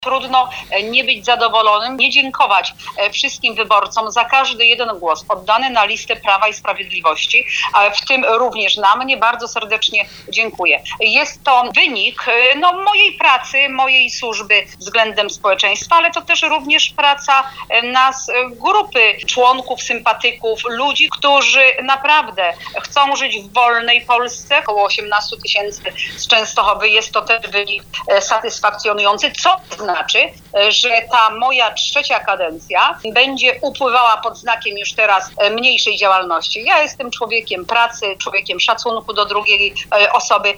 Trudno nie być zadowolonym, nie dziękować wszystkim wyborcom za każdy jeden głos oddany na listę Prawa i Sprawiedliwości, w tym również na mnie. Bardzo serdecznie dziękuję. Jest to wynik mojej pracy, mojej służby względem społeczeństwa, ale to też również praca nas, grupy członków, sympatyków, ludzi, którzy naprawdę chcą żyć w wolnej Polsce. Około 18 000 z Częstochowy. Jest to też wynik satysfakcjonujący, co znaczy, że ta moja trzecia kadencja będzie upływała pod znakiem już teraz mniejszej działalności. Ja jestem człowiekiem pracy, człowiekiem szacunku do drugiej osoby